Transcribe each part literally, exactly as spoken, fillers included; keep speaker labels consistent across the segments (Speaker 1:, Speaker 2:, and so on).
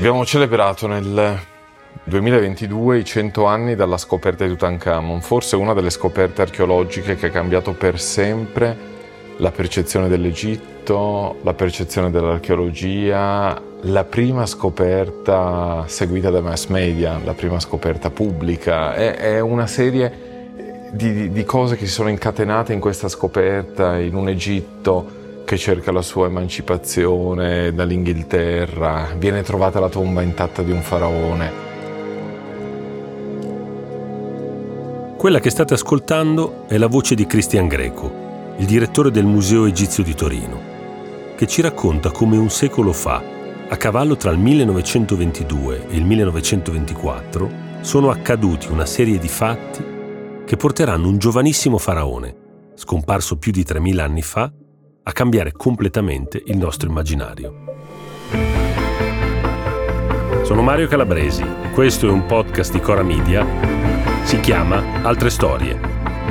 Speaker 1: Abbiamo celebrato nel duemilaventidue i cento anni dalla scoperta di Tutankhamon, forse una delle scoperte archeologiche che ha cambiato per sempre la percezione dell'Egitto, la percezione dell'archeologia, la prima scoperta seguita dai mass media, la prima scoperta pubblica. È, è una serie di, di cose che si sono incatenate in questa scoperta in un Egitto che cerca la sua emancipazione dall'Inghilterra. Viene trovata la tomba intatta di un faraone.
Speaker 2: Quella che state ascoltando è la voce di Cristian Greco, il direttore del Museo Egizio di Torino, che ci racconta come un secolo fa, a cavallo tra il millenovecentoventidue e il millenovecentoventiquattro, sono accaduti una serie di fatti che porteranno un giovanissimo faraone, scomparso più di tremila anni fa, a cambiare completamente il nostro immaginario. Sono Mario Calabresi, questo è un podcast di Cora Media, si chiama Altre Storie.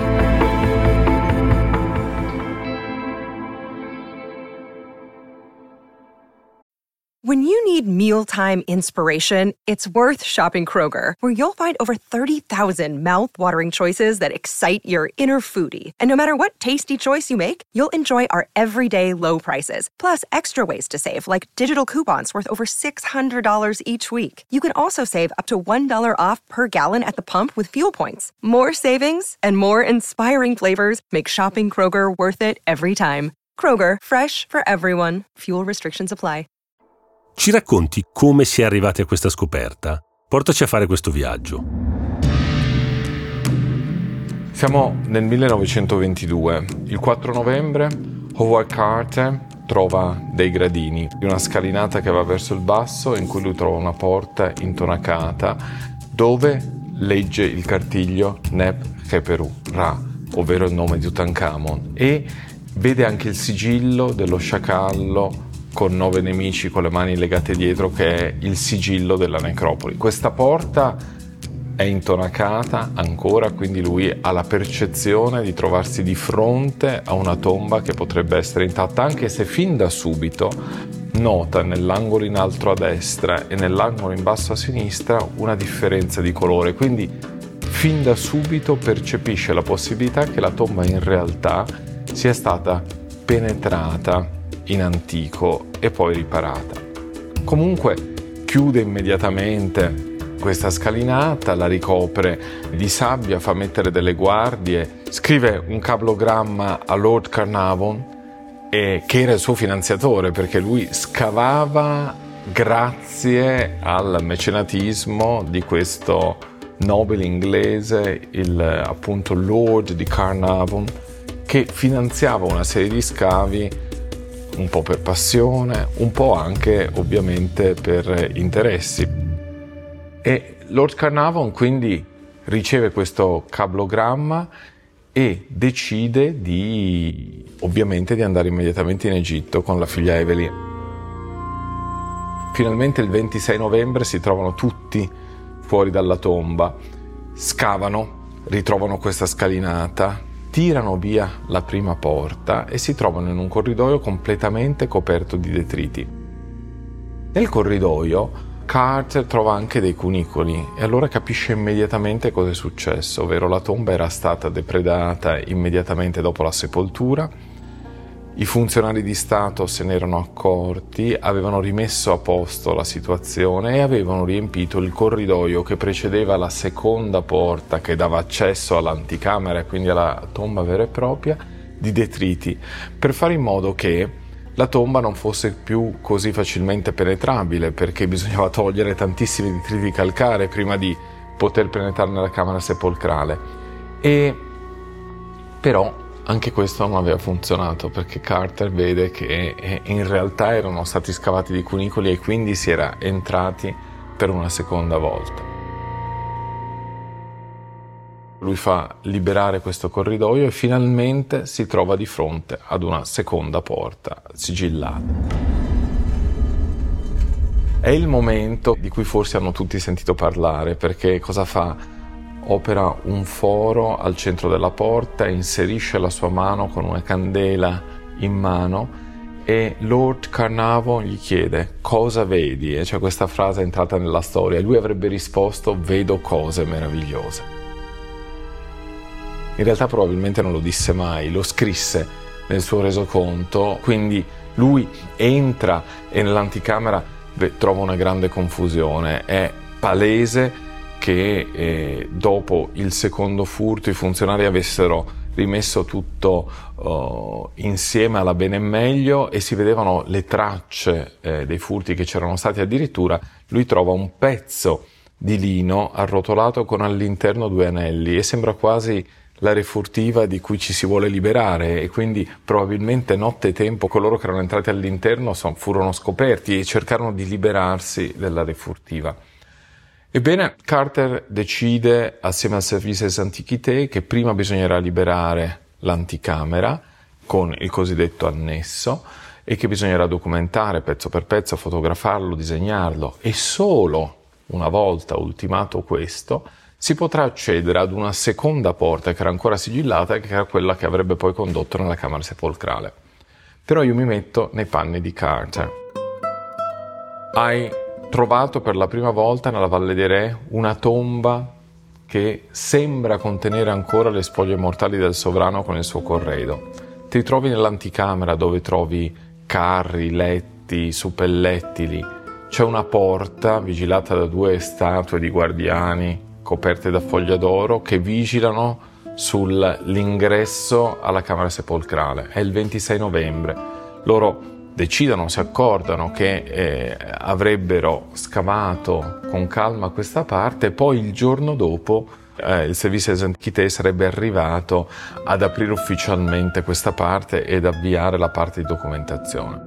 Speaker 3: When you need mealtime inspiration, it's worth shopping Kroger, where you'll find over thirty thousand mouth-watering choices that excite your inner foodie. And no matter what tasty choice you make, you'll enjoy our everyday low prices, plus extra ways to save, like digital coupons worth over six hundred dollars each week. You can also save up to one dollar off per gallon at the pump with fuel points. More savings and more inspiring flavors make shopping Kroger worth it every time. Kroger, fresh for everyone. Fuel restrictions apply.
Speaker 2: Ci racconti come si è arrivati a questa scoperta? Portaci a fare questo viaggio.
Speaker 1: Siamo nel millenovecentoventidue. Il quattro novembre Howard Carter trova dei gradini di una scalinata che va verso il basso, in cui lui trova una porta intonacata dove legge il cartiglio Neb-Keperu Ra, ovvero il nome di Tutankhamon, e vede anche il sigillo dello sciacallo con nove nemici con le mani legate dietro, che è il sigillo della necropoli. Questa porta è intonacata ancora, quindi lui ha la percezione di trovarsi di fronte a una tomba che potrebbe essere intatta, anche se fin da subito nota nell'angolo in alto a destra e nell'angolo in basso a sinistra una differenza di colore, quindi fin da subito percepisce la possibilità che la tomba in realtà sia stata penetrata in antico e poi riparata. Comunque chiude immediatamente questa scalinata, la ricopre di sabbia, fa mettere delle guardie, scrive un cablogramma a Lord Carnarvon, e, che era il suo finanziatore, perché lui scavava grazie al mecenatismo di questo nobile inglese, il appunto Lord di Carnarvon, che finanziava una serie di scavi un po' per passione, un po' anche ovviamente per interessi. E Lord Carnarvon quindi riceve questo cablogramma e decide di ovviamente di andare immediatamente in Egitto con la figlia Evelyn. Finalmente il ventisei novembre si trovano tutti fuori dalla tomba, scavano, ritrovano questa scalinata, tirano via la prima porta e si trovano in un corridoio completamente coperto di detriti. Nel corridoio Carter trova anche dei cunicoli e allora capisce immediatamente cosa è successo, ovvero la tomba era stata depredata immediatamente dopo la sepoltura. I funzionari di Stato se ne erano accorti, avevano rimesso a posto la situazione e avevano riempito il corridoio che precedeva la seconda porta che dava accesso all'anticamera e quindi alla tomba vera e propria di detriti, per fare in modo che la tomba non fosse più così facilmente penetrabile, perché bisognava togliere tantissimi detriti calcarei prima di poter penetrare nella camera sepolcrale. E però anche questo non aveva funzionato, perché Carter vede che in realtà erano stati scavati dei cunicoli e quindi si era entrati per una seconda volta. Lui fa liberare questo corridoio e finalmente si trova di fronte ad una seconda porta sigillata. È il momento di cui forse hanno tutti sentito parlare, perché cosa fa? Opera un foro al centro della porta, inserisce la sua mano con una candela in mano e Lord Carnarvon gli chiede cosa vedi, e c'è questa frase entrata nella storia, e lui avrebbe risposto vedo cose meravigliose. In realtà probabilmente non lo disse mai, lo scrisse nel suo resoconto, quindi lui entra e nell'anticamera beh, trova una grande confusione. È palese che eh, dopo il secondo furto i funzionari avessero rimesso tutto uh, insieme alla bene e meglio, e si vedevano le tracce eh, dei furti che c'erano stati. Addirittura lui trova un pezzo di lino arrotolato con all'interno due anelli, e sembra quasi la refurtiva di cui ci si vuole liberare, e quindi probabilmente nottetempo coloro che erano entrati all'interno son, furono scoperti e cercarono di liberarsi della refurtiva. Ebbene, Carter decide, assieme al Services Antiquités, che prima bisognerà liberare l'anticamera con il cosiddetto annesso, e che bisognerà documentare pezzo per pezzo, fotografarlo, disegnarlo, e solo una volta ultimato questo si potrà accedere ad una seconda porta che era ancora sigillata e che era quella che avrebbe poi condotto nella camera sepolcrale. Però io mi metto nei panni di Carter. Hai trovato per la prima volta nella Valle dei Re una tomba che sembra contenere ancora le spoglie mortali del sovrano con il suo corredo. Ti trovi nell'anticamera dove trovi carri, letti, suppellettili. C'è una porta vigilata da due statue di guardiani coperte da foglia d'oro che vigilano sull'ingresso alla camera sepolcrale. È il ventisei novembre. Loro decidono, si accordano che eh, avrebbero scavato con calma questa parte, e poi il giorno dopo eh, il Services Antiquités sarebbe arrivato ad aprire ufficialmente questa parte ed avviare la parte di documentazione.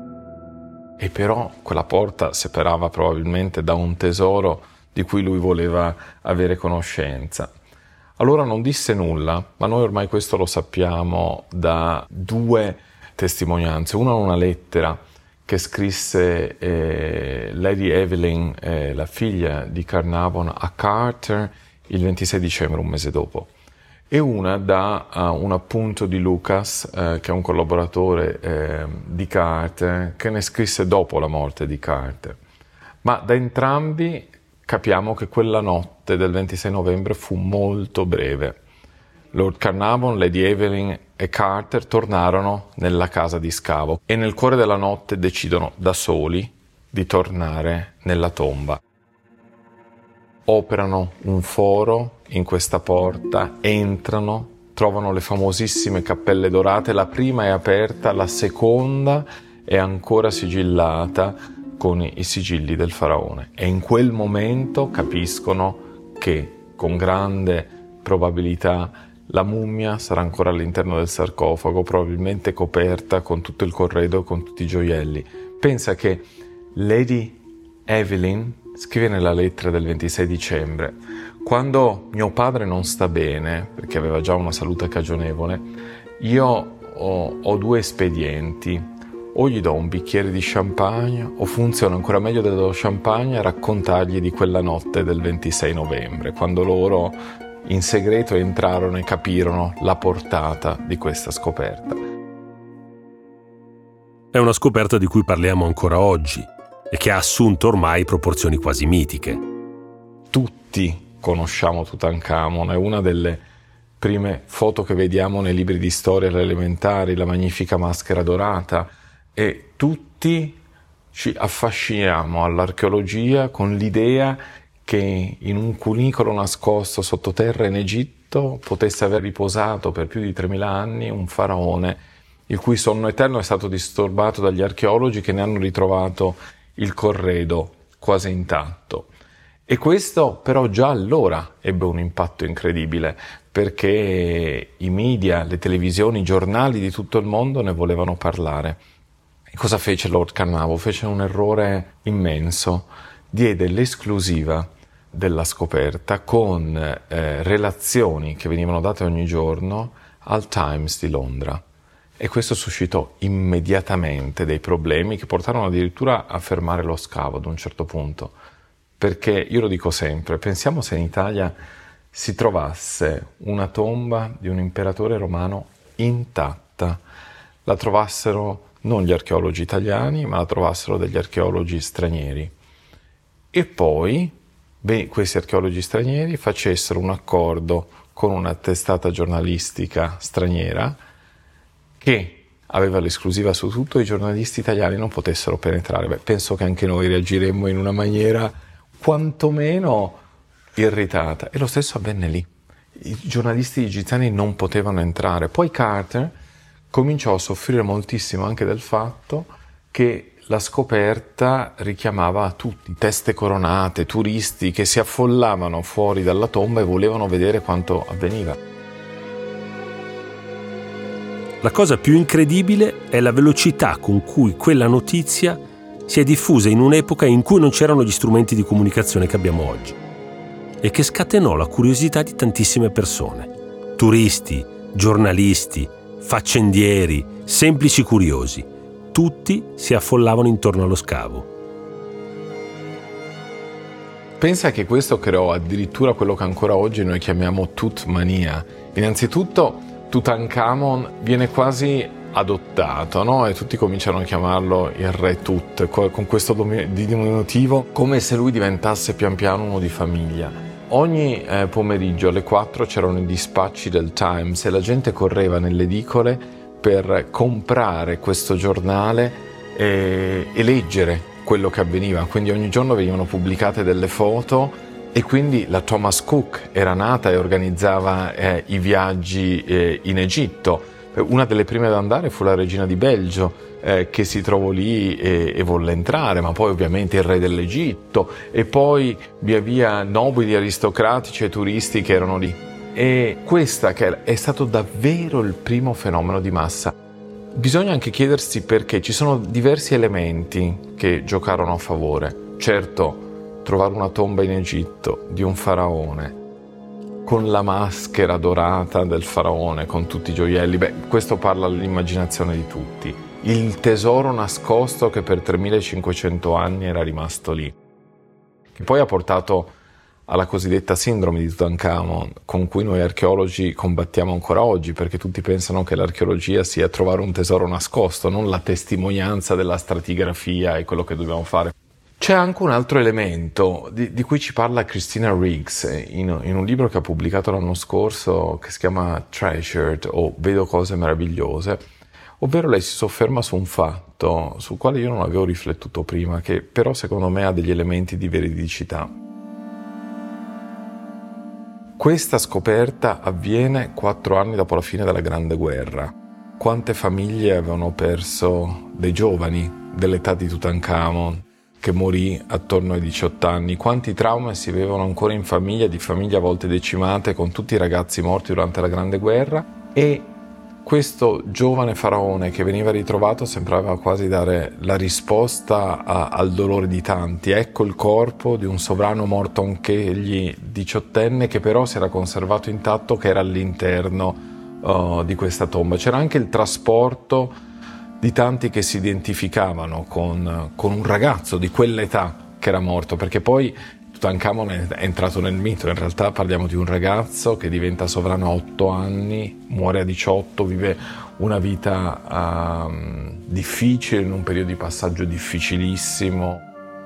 Speaker 1: E però quella porta separava probabilmente da un tesoro di cui lui voleva avere conoscenza. Allora non disse nulla, ma noi ormai questo lo sappiamo da due testimonianze. Una, una lettera che scrisse eh, Lady Evelyn, eh, la figlia di Carnarvon, a Carter il ventisei dicembre, un mese dopo, e una da uh, un appunto di Lucas, eh, che è un collaboratore eh, di Carter, che ne scrisse dopo la morte di Carter. Ma da entrambi capiamo che quella notte del ventisei novembre fu molto breve. Lord Carnarvon, Lady Evelyn e Carter tornarono nella casa di scavo e nel cuore della notte decidono da soli di tornare nella tomba. Operano un foro in questa porta, entrano, trovano le famosissime cappelle dorate, la prima è aperta, la seconda è ancora sigillata con i sigilli del faraone, e in quel momento capiscono che con grande probabilità la mummia sarà ancora all'interno del sarcofago, probabilmente coperta con tutto il corredo e con tutti i gioielli. Pensa che Lady Evelyn scrive nella lettera del ventisei dicembre: quando mio padre non sta bene, perché aveva già una salute cagionevole, io ho, ho due espedienti. O gli do un bicchiere di champagne, o funziona ancora meglio dello champagne a raccontargli di quella notte del ventisei novembre, quando loro in segreto entrarono e capirono la portata di questa scoperta.
Speaker 2: È una scoperta di cui parliamo ancora oggi e che ha assunto ormai proporzioni quasi mitiche.
Speaker 1: Tutti conosciamo Tutankhamon, è una delle prime foto che vediamo nei libri di storia alle elementari, la magnifica maschera dorata, e tutti ci affasciniamo all'archeologia con l'idea che in un cunicolo nascosto sottoterra in Egitto potesse aver riposato per più di tremila anni un faraone il cui sonno eterno è stato disturbato dagli archeologi che ne hanno ritrovato il corredo quasi intatto. E questo però già allora ebbe un impatto incredibile, perché i media, le televisioni, i giornali di tutto il mondo ne volevano parlare. E cosa fece Lord Carnarvon? Fece un errore immenso. Diede l'esclusiva della scoperta con eh, relazioni che venivano date ogni giorno al Times di Londra. E questo suscitò immediatamente dei problemi che portarono addirittura a fermare lo scavo ad un certo punto. Perché, io lo dico sempre, pensiamo se in Italia si trovasse una tomba di un imperatore romano intatta, la trovassero non gli archeologi italiani, ma la trovassero degli archeologi stranieri. E poi beh, questi archeologi stranieri facessero un accordo con una testata giornalistica straniera che aveva l'esclusiva su tutto, i giornalisti italiani non potessero penetrare. Beh, penso che anche noi reagiremmo in una maniera quantomeno irritata. E lo stesso avvenne lì. I giornalisti egiziani non potevano entrare. Poi Carter cominciò a soffrire moltissimo anche del fatto che la scoperta richiamava a tutti, teste coronate, turisti che si affollavano fuori dalla tomba e volevano vedere quanto avveniva.
Speaker 2: La cosa più incredibile è la velocità con cui quella notizia si è diffusa in un'epoca in cui non c'erano gli strumenti di comunicazione che abbiamo oggi e che scatenò la curiosità di tantissime persone, turisti, giornalisti, faccendieri, semplici curiosi. Tutti si affollavano intorno allo scavo.
Speaker 1: Pensa che questo creò addirittura quello che ancora oggi noi chiamiamo Tutmania. Innanzitutto Tutankhamon viene quasi adottato, no? E tutti cominciano a chiamarlo il re Tut, con questo diminutivo, come se lui diventasse pian piano uno di famiglia. Ogni eh, pomeriggio alle quattro c'erano i dispacci del Times e la gente correva nelle edicole per comprare questo giornale e, e leggere quello che avveniva. Quindi ogni giorno venivano pubblicate delle foto e quindi la Thomas Cook era nata e organizzava eh, i viaggi eh, in Egitto. Una delle prime ad andare fu la regina di Belgio, eh, che si trovò lì e, e volle entrare, ma poi ovviamente il re dell'Egitto e poi via via nobili, aristocratici e turisti che erano lì. E questa che è stato davvero il primo fenomeno di massa. Bisogna anche chiedersi perché. Ci sono diversi elementi che giocarono a favore. Certo, trovare una tomba in Egitto di un faraone con la maschera dorata del faraone, con tutti i gioielli, beh, questo parla all'immaginazione di tutti. Il tesoro nascosto che per tremilacinquecento anni era rimasto lì, che poi ha portato alla cosiddetta sindrome di Tutankhamon, con cui noi archeologi combattiamo ancora oggi, perché tutti pensano che l'archeologia sia trovare un tesoro nascosto, non la testimonianza della stratigrafia e quello che dobbiamo fare. C'è anche un altro elemento di, di cui ci parla Christina Riggs in, in un libro che ha pubblicato l'anno scorso che si chiama Treasured o Vedo cose meravigliose, ovvero lei si sofferma su un fatto sul quale io non avevo riflettuto prima, che però secondo me ha degli elementi di veridicità. Questa scoperta avviene quattro anni dopo la fine della Grande Guerra. Quante famiglie avevano perso dei giovani dell'età di Tutankhamon, che morì attorno ai diciotto anni, quanti traumi si vivevano ancora in famiglia, di famiglie a volte decimate, con tutti i ragazzi morti durante la Grande Guerra, e questo giovane faraone che veniva ritrovato sembrava quasi dare la risposta a, al dolore di tanti. Ecco il corpo di un sovrano morto anch'egli diciottenne, che però si era conservato intatto, che era all'interno uh, di questa tomba. C'era anche il trasporto di tanti che si identificavano con, con un ragazzo di quell'età che era morto, perché poi Tutankhamon è entrato nel mito. In realtà parliamo di un ragazzo che diventa sovrano a otto anni, muore a diciotto, vive una vita uh, difficile, in un periodo di passaggio difficilissimo.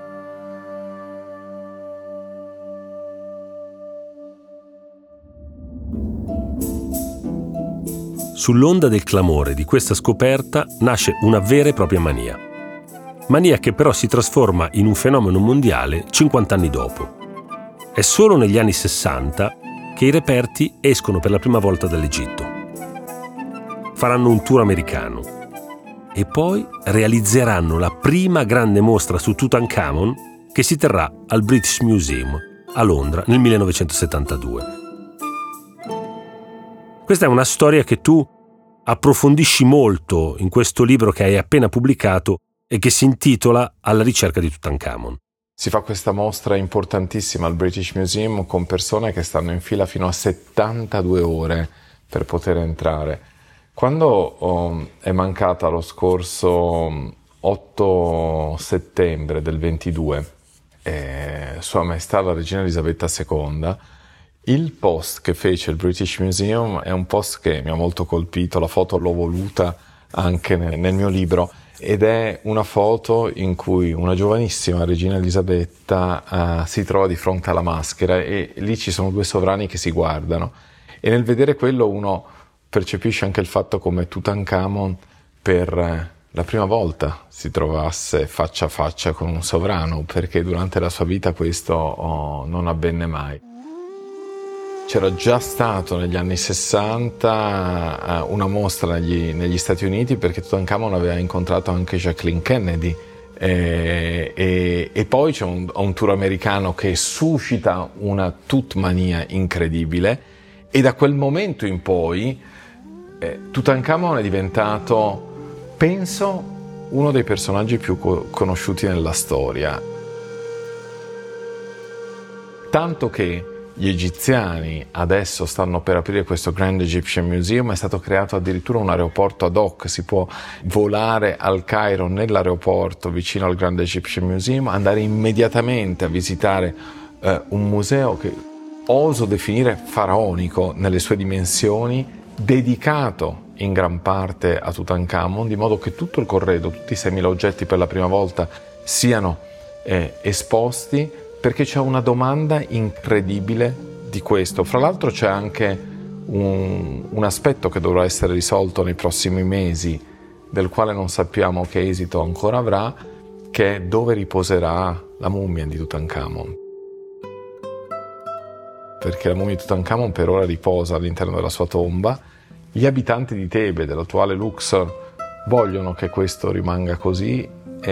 Speaker 2: Sull'onda del clamore di questa scoperta nasce una vera e propria mania. Mania che però si trasforma in un fenomeno mondiale cinquanta anni dopo. È solo negli anni sessanta che i reperti escono per la prima volta dall'Egitto. Faranno un tour americano e poi realizzeranno la prima grande mostra su Tutankhamon che si terrà al British Museum a Londra nel millenovecentosettantadue. Questa è una storia che tu approfondisci molto in questo libro che hai appena pubblicato e che si intitola Alla ricerca di Tutankhamon.
Speaker 1: Si fa questa mostra importantissima al British Museum con persone che stanno in fila fino a settantadue ore per poter entrare. Quando oh, è mancata lo scorso otto settembre del ventidue eh, Sua Maestà la Regina Elisabetta seconda, il post che fece il British Museum è un post che mi ha molto colpito, la foto l'ho voluta anche nel, nel mio libro. ed è una foto in cui una giovanissima regina Elisabetta uh, si trova di fronte alla maschera e lì ci sono due sovrani che si guardano, e nel vedere quello uno percepisce anche il fatto come Tutankhamon per uh, la prima volta si trovasse faccia a faccia con un sovrano, perché durante la sua vita questo oh, non avvenne mai. C'era già stato negli anni sessanta una mostra negli, negli Stati Uniti, perché Tutankhamon aveva incontrato anche Jacqueline Kennedy, e, e, e poi c'è un, un tour americano che suscita una tutmania incredibile, e da quel momento in poi eh, Tutankhamon è diventato, penso, uno dei personaggi più co- conosciuti nella storia, tanto che gli egiziani adesso stanno per aprire questo Grand Egyptian Museum. È stato creato addirittura un aeroporto ad hoc, si può volare al Cairo nell'aeroporto vicino al Grand Egyptian Museum, andare immediatamente a visitare eh, un museo che oso definire faraonico nelle sue dimensioni, dedicato in gran parte a Tutankhamon, di modo che tutto il corredo, tutti i seimila oggetti per la prima volta siano eh, esposti, perché c'è una domanda incredibile di questo. Fra l'altro c'è anche un, un aspetto che dovrà essere risolto nei prossimi mesi, del quale non sappiamo che esito ancora avrà, che è dove riposerà la mummia di Tutankhamon. Perché la mummia di Tutankhamon per ora riposa all'interno della sua tomba. Gli abitanti di Tebe, dell'attuale Luxor, vogliono che questo rimanga così,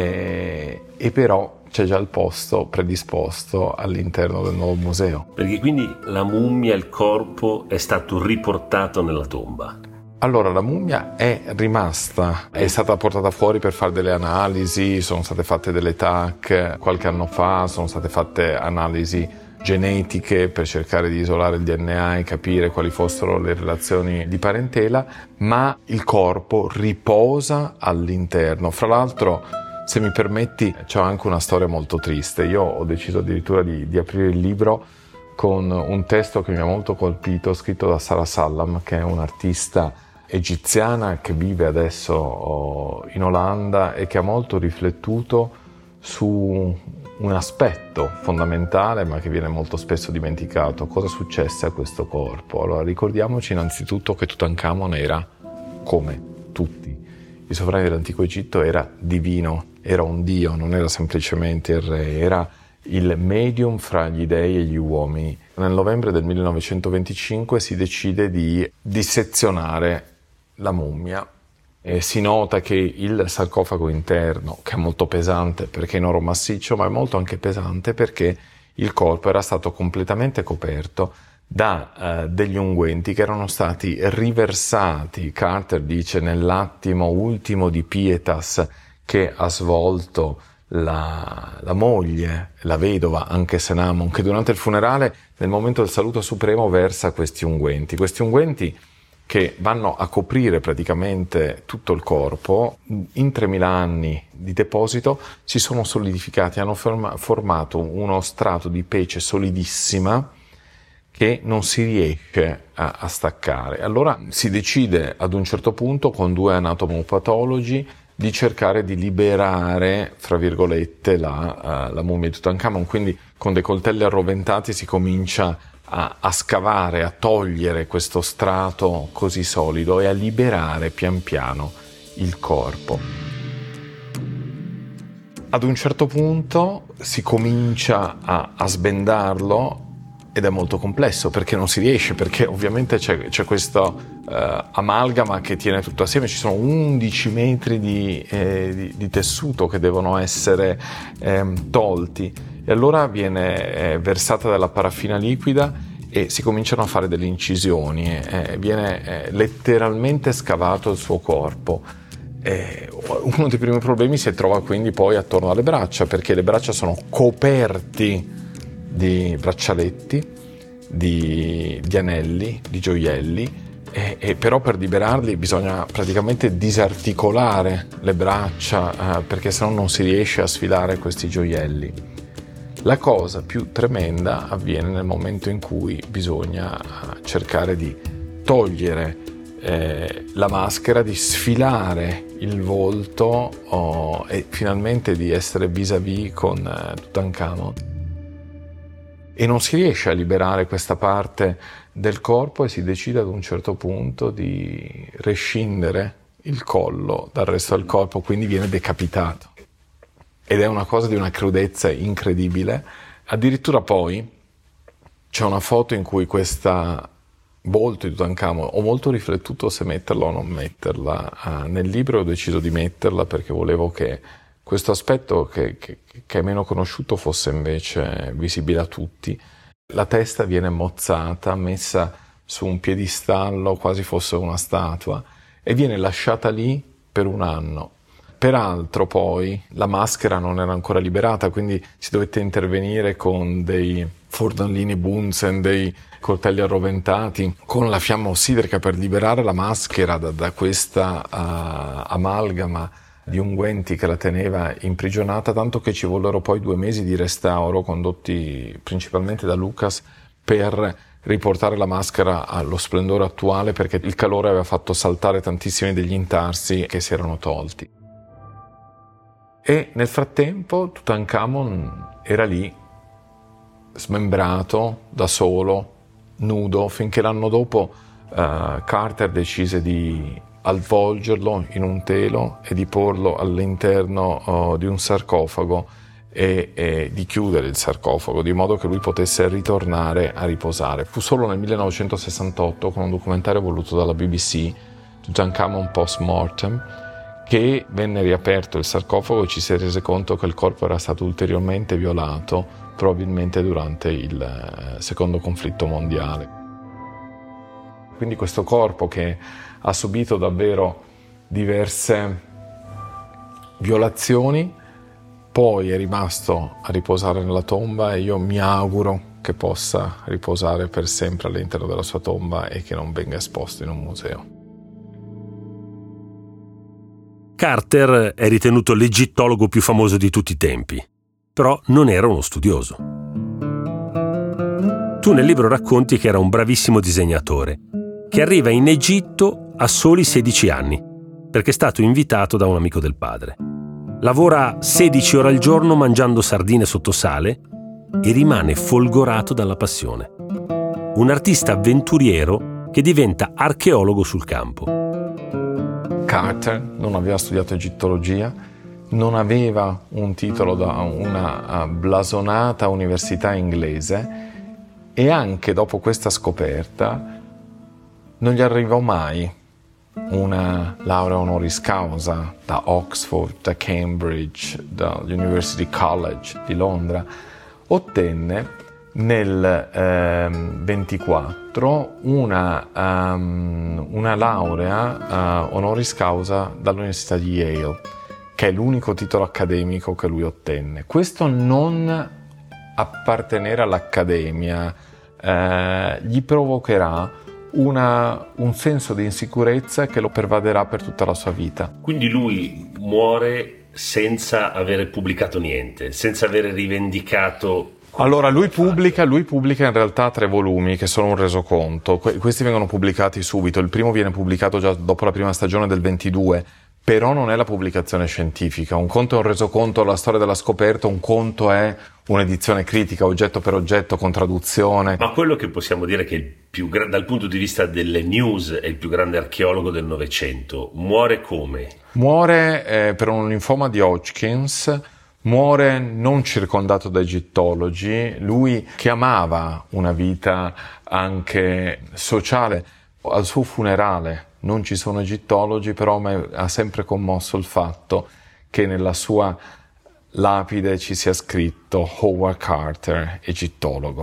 Speaker 1: e, e però c'è già il posto predisposto all'interno del nuovo museo.
Speaker 2: Perché quindi la mummia, il corpo, è stato riportato nella tomba?
Speaker 1: Allora, la mummia è rimasta, è stata portata fuori per fare delle analisi, sono state fatte delle T A C qualche anno fa, sono state fatte analisi genetiche per cercare di isolare il D N A e capire quali fossero le relazioni di parentela, ma il corpo riposa all'interno. Fra l'altro, se mi permetti, c'è anche una storia molto triste. Io ho deciso addirittura di, di aprire il libro con un testo che mi ha molto colpito, scritto da Sara Sallam, che è un'artista egiziana che vive adesso in Olanda e che ha molto riflettuto su un aspetto fondamentale, ma che viene molto spesso dimenticato. Cosa successe a questo corpo? Allora, ricordiamoci innanzitutto che Tutankhamon era come tutti i sovrani dell'antico Egitto, era divino, era un dio, non era semplicemente il re, era il medium fra gli dei e gli uomini. Nel novembre del millenovecentoventicinque si decide di dissezionare la mummia. E si nota che il sarcofago interno, che è molto pesante perché è in oro massiccio, ma è molto anche pesante perché il corpo era stato completamente coperto da uh, degli unguenti che erano stati riversati, Carter dice, nell'attimo ultimo di pietas che ha svolto la, la moglie, la vedova Ankhesenamun, che durante il funerale, nel momento del saluto supremo, versa questi unguenti. Questi unguenti che vanno a coprire praticamente tutto il corpo, in tremila anni di deposito si sono solidificati, hanno forma- formato uno strato di pece solidissima che non si riesce a, a staccare. Allora si decide ad un certo punto con due anatomopatologi di cercare di liberare, fra virgolette, la, uh, la mummia di Tutankhamon. Quindi con dei coltelli arroventati si comincia a, a scavare, a togliere questo strato così solido e a liberare pian piano il corpo. Ad un certo punto si comincia a, a sbendarlo, ed è molto complesso perché non si riesce, perché ovviamente c'è, c'è questo uh, amalgama che tiene tutto assieme. Ci sono undici metri di, eh, di, di tessuto che devono essere eh, tolti, e allora viene eh, versata della paraffina liquida e si cominciano a fare delle incisioni, eh, viene eh, letteralmente scavato il suo corpo. Eh, uno dei primi problemi si trova quindi poi attorno alle braccia, perché le braccia sono coperti di braccialetti, di, di anelli, di gioielli, e, e però per liberarli bisogna praticamente disarticolare le braccia, eh, perché sennò non si riesce a sfilare questi gioielli. La cosa più tremenda avviene nel momento in cui bisogna cercare di togliere eh, la maschera, di sfilare il volto oh, e finalmente di essere vis-à-vis con eh, Tutankhamon. E non si riesce a liberare questa parte del corpo e si decide ad un certo punto di rescindere il collo dal resto del corpo, quindi viene decapitato. Ed è una cosa di una crudezza incredibile. Addirittura poi c'è una foto in cui questa volto di Tutankhamon, ho molto riflettuto se metterla o non metterla uh, nel libro, ho deciso di metterla perché volevo che questo aspetto che, che, che è meno conosciuto fosse invece visibile a tutti. La testa viene mozzata, messa su un piedistallo, quasi fosse una statua, e viene lasciata lì per un anno. Peraltro poi la maschera non era ancora liberata, quindi si dovette intervenire con dei fornalini Bunsen, dei coltelli arroventati, con la fiamma ossidrica per liberare la maschera da, da questa uh, amalgama di unguenti che la teneva imprigionata, tanto che ci vollero poi due mesi di restauro condotti principalmente da Lucas per riportare la maschera allo splendore attuale, perché il calore aveva fatto saltare tantissimi degli intarsi che si erano tolti. E nel frattempo Tutankhamon era lì, smembrato, da solo, nudo, finché l'anno dopo uh, Carter decise di avvolgerlo in un telo e di porlo all'interno uh, di un sarcofago e, e di chiudere il sarcofago, di modo che lui potesse ritornare a riposare. Fu solo nel millenovecentosessantotto, con un documentario voluto dalla B B C, Tutankhamon Post Mortem, che venne riaperto il sarcofago e ci si è rese conto che il corpo era stato ulteriormente violato, probabilmente durante il eh, secondo conflitto mondiale. Quindi questo corpo, che ha subito davvero diverse violazioni, poi è rimasto a riposare nella tomba, e io mi auguro che possa riposare per sempre all'interno della sua tomba e che non venga esposto in un museo.
Speaker 2: Carter è ritenuto l'egittologo più famoso di tutti i tempi, però non era uno studioso. Tu nel libro racconti che era un bravissimo disegnatore, che arriva in Egitto a soli sedici anni, perché è stato invitato da un amico del padre. Lavora sedici ore al giorno mangiando sardine sotto sale e rimane folgorato dalla passione. Un artista avventuriero che diventa archeologo sul campo.
Speaker 1: Carter non aveva studiato egittologia, non aveva un titolo da una blasonata università inglese, e anche dopo questa scoperta non gli arrivò mai una laurea honoris causa da Oxford, da Cambridge, dall'University College di Londra. Ottenne nel ehm, ventiquattro una, um, una laurea uh, honoris causa dall'Università di Yale, che è l'unico titolo accademico che lui ottenne. Questo non appartenere all'accademia eh, gli provocherà una, un senso di insicurezza che lo pervaderà per tutta la sua vita.
Speaker 2: Quindi lui muore senza avere pubblicato niente, senza avere rivendicato.
Speaker 1: Allora lui pubblica, lui pubblica in realtà tre volumi che sono un resoconto. Que- questi vengono pubblicati subito. Il primo viene pubblicato già dopo la prima stagione del ventidue, però non è la pubblicazione scientifica. Un conto è un resoconto della storia della scoperta, un conto è un'edizione critica, oggetto per oggetto, con traduzione.
Speaker 2: Ma quello che possiamo dire che il più gra- dal punto di vista delle news è il più grande archeologo del Novecento. Muore come?
Speaker 1: Muore eh, per un linfoma di Hodgkins. Muore non circondato da egittologi, lui che amava una vita anche sociale. Al suo funerale non ci sono egittologi, però mi ha sempre commosso il fatto che nella sua lapide ci sia scritto Howard Carter, egittologo.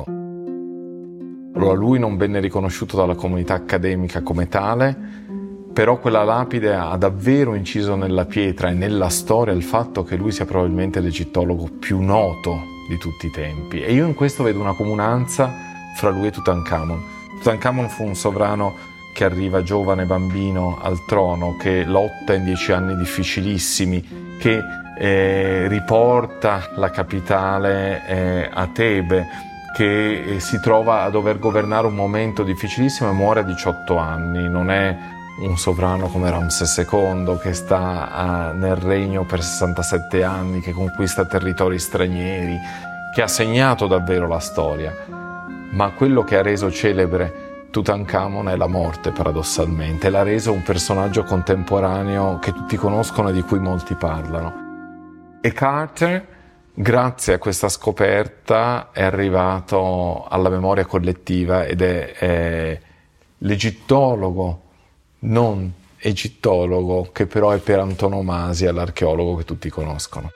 Speaker 1: Allora lui non venne riconosciuto dalla comunità accademica come tale, però quella lapide ha davvero inciso nella pietra e nella storia il fatto che lui sia probabilmente l'egittologo più noto di tutti i tempi. E io in questo vedo una comunanza fra lui e Tutankhamon. Tutankhamon fu un sovrano che arriva giovane bambino al trono, che lotta in dieci anni difficilissimi, che eh, riporta la capitale eh, a Tebe, che eh, si trova a dover governare un momento difficilissimo e muore a diciotto anni. Non è un sovrano come Ramses secondo che sta uh, nel regno per sessantasette anni, che conquista territori stranieri, che ha segnato davvero la storia. Ma quello che ha reso celebre Tutankhamon è la morte, paradossalmente. L'ha reso un personaggio contemporaneo che tutti conoscono e di cui molti parlano. E Carter, grazie a questa scoperta, è arrivato alla memoria collettiva ed è, è l'egittologo, non egittologo, che però è per antonomasia l'archeologo che tutti conoscono.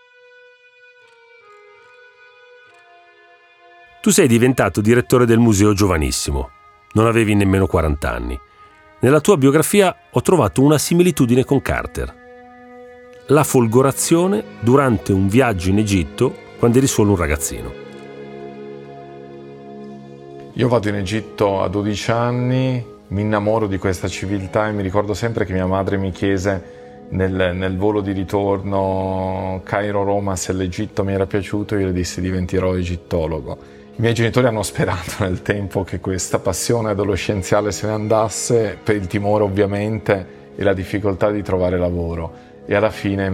Speaker 2: Tu sei diventato direttore del museo giovanissimo, non avevi nemmeno quaranta anni. Nella tua biografia ho trovato una similitudine con Carter. La folgorazione durante un viaggio in Egitto quando eri solo un ragazzino.
Speaker 1: Io vado in Egitto a dodici anni, mi innamoro di questa civiltà e mi ricordo sempre che mia madre mi chiese nel, nel volo di ritorno Cairo-Roma se l'Egitto mi era piaciuto, io le dissi diventerò egittologo. I miei genitori hanno sperato nel tempo che questa passione adolescenziale se ne andasse, per il timore ovviamente e la difficoltà di trovare lavoro, e alla fine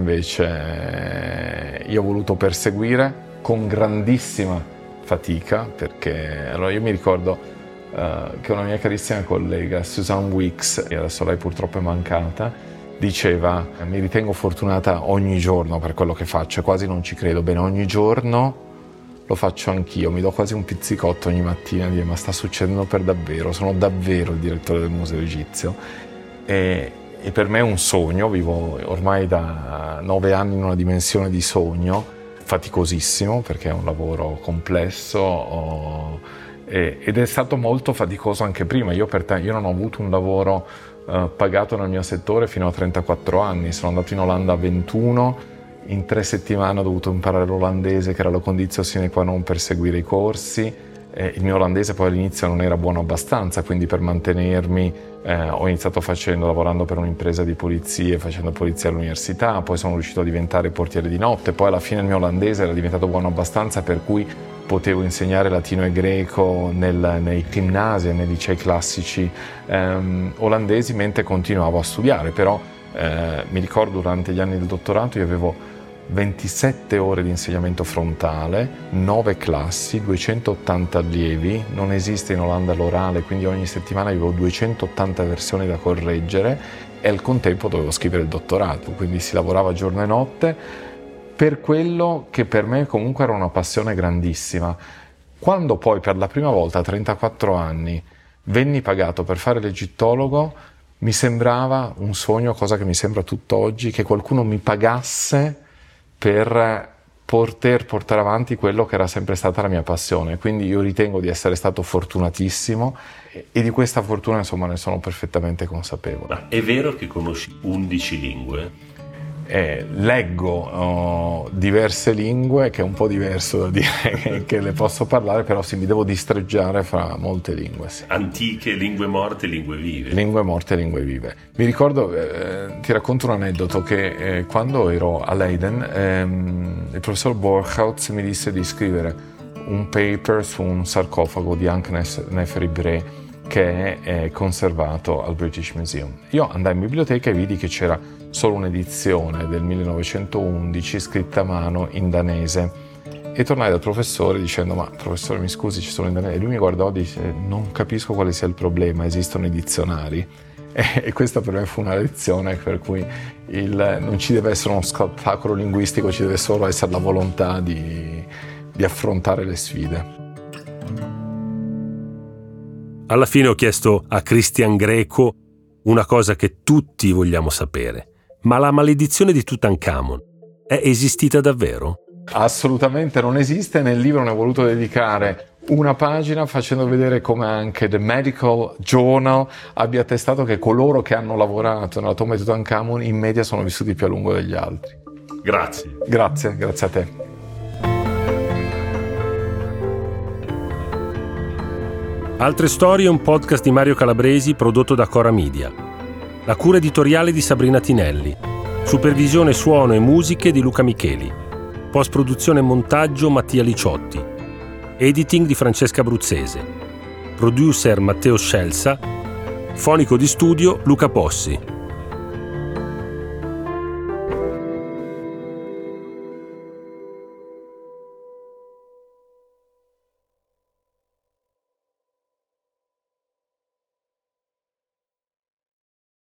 Speaker 1: invece io ho voluto perseguire con grandissima fatica, perché allora io mi ricordo Uh, che una mia carissima collega, Susan Weeks, e adesso lei purtroppo è mancata, diceva: mi ritengo fortunata ogni giorno per quello che faccio, e quasi non ci credo. Bene, ogni giorno lo faccio anch'io, mi do quasi un pizzicotto ogni mattina di dire: ma sta succedendo per davvero, sono davvero il direttore del museo egizio. E, e per me è un sogno, vivo ormai da nove anni in una dimensione di sogno, faticosissimo perché è un lavoro complesso, ho, ed è stato molto faticoso anche prima. Io, per te, io non ho avuto un lavoro uh, pagato nel mio settore fino a trentaquattro anni. Sono andato in Olanda a ventuno, in tre settimane ho dovuto imparare l'olandese, che era la condizione sine qua non per seguire i corsi. Eh, il mio olandese poi all'inizio non era buono abbastanza, quindi per mantenermi eh, ho iniziato facendo, lavorando per un'impresa di pulizie, facendo polizia all'università, poi sono riuscito a diventare portiere di notte, poi alla fine il mio olandese era diventato buono abbastanza per cui potevo insegnare latino e greco nel, nei ginnasi e nei licei classici ehm, olandesi mentre continuavo a studiare. Però eh, mi ricordo durante gli anni del dottorato io avevo ventisette ore di insegnamento frontale, nove classi, duecentottanta allievi, non esiste in Olanda l'orale, quindi ogni settimana avevo duecentottanta versioni da correggere e al contempo dovevo scrivere il dottorato, quindi si lavorava giorno e notte per quello che per me comunque era una passione grandissima. Quando poi per la prima volta a trentaquattro anni venni pagato per fare l'egittologo, mi sembrava un sogno, cosa che mi sembra tutt'oggi, che qualcuno mi pagasse per poter portare avanti quello che era sempre stata la mia passione. Quindi io ritengo di essere stato fortunatissimo e di questa fortuna insomma ne sono perfettamente consapevole.
Speaker 2: Ma è vero che conosci undici lingue?
Speaker 1: Eh, leggo oh, diverse lingue, che è un po' diverso da dire che, che le posso parlare, però sì, mi devo distreggiare fra molte lingue. Sì.
Speaker 2: Antiche, lingue morte, lingue vive.
Speaker 1: Lingue morte, lingue vive. Mi ricordo, eh, ti racconto un aneddoto, che eh, quando ero a Leiden ehm, il professor Borchhaus mi disse di scrivere un paper su un sarcofago di Ankh-Neferibret che è conservato al British Museum. Io andai in biblioteca e vidi che c'era solo un'edizione del millenovecentoundici scritta a mano in danese e tornai dal professore dicendo: ma professore, mi scusi, ci sono in danese? E lui mi guardò e disse: non capisco quale sia il problema, esistono i dizionari. E, e questa per me fu una lezione per cui il, non ci deve essere uno spettacolo linguistico, ci deve solo essere la volontà di, di affrontare le sfide.
Speaker 2: Alla fine ho chiesto a Christian Greco una cosa che tutti vogliamo sapere. Ma la maledizione di Tutankhamon è esistita davvero?
Speaker 1: Assolutamente non esiste. Nel libro ne ho voluto dedicare una pagina facendo vedere come anche The Medical Journal abbia attestato che coloro che hanno lavorato nella tomba di Tutankhamon in media sono vissuti più a lungo degli altri.
Speaker 2: Grazie.
Speaker 1: Grazie, grazie a te.
Speaker 2: Altre storie è un podcast di Mario Calabresi prodotto da Cora Media. La cura editoriale di Sabrina Tinelli. Supervisione suono e musiche di Luca Micheli. Post-produzione e montaggio Mattia Liciotti. Editing di Francesca Bruzzese. Producer Matteo Scelsa. Fonico di studio Luca Possi.